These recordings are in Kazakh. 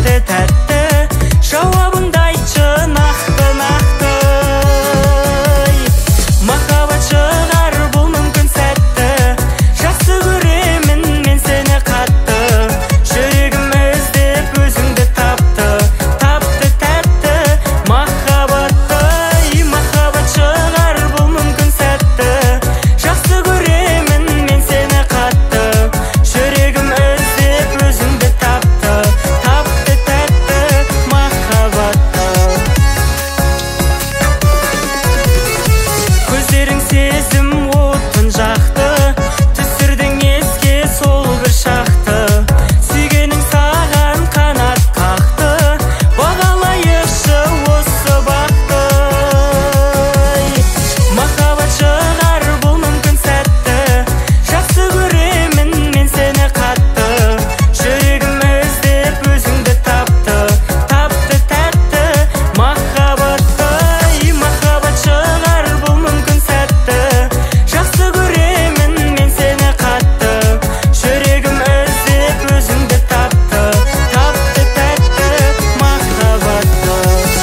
тәтті тәтті, жауабыңды айтшы нақты нақты. Махаббат шығар бұл мүмкін сәтті, жақсы көремін мен сені қатты, жүрегім іздеп өзіңді тапты, тапты тәтті махаббатты. Махаббат шығар бұл мүмкін сәтті, жақсы көремін мен сені қатты, жүрегім іздеп өзіңді тапты, тапты тәтті махаббатты. Көздерің сезім отын жақты, түсірдің еске сол бір шақты, сүйгенің саған қанат қақты, бағалайықшы осы бақты. Махаббат шығар бұл мүмкін сәтті, жақсы көремін мен сені қатты, жүрегім іздеп өзіңді тапты, тапты тәтті махаббатты. Махаббат шығар бұл мүмкін сәтті, жақсы көремін мен сені қатты, жүрегім іздеп өзіңді тапты, тапты тәтті махаббатты.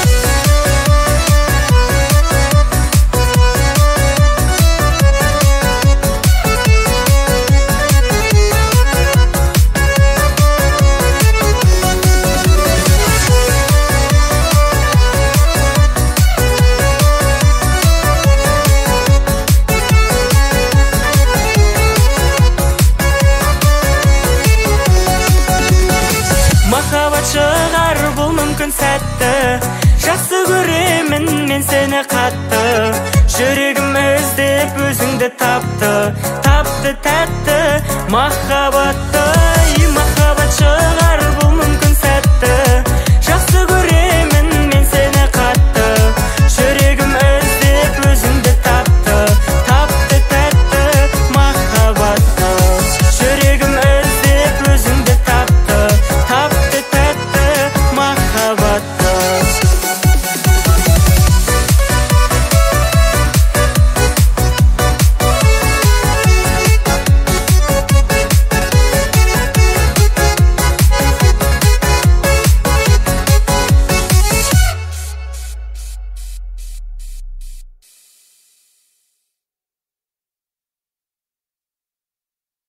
Махаббат шығар бұл мүмкін сәтті, жақсы көремін мен сені қатты, жүрегім іздеп өзіңді тапты, тапты тәтті махаббатты. Махаббат шығар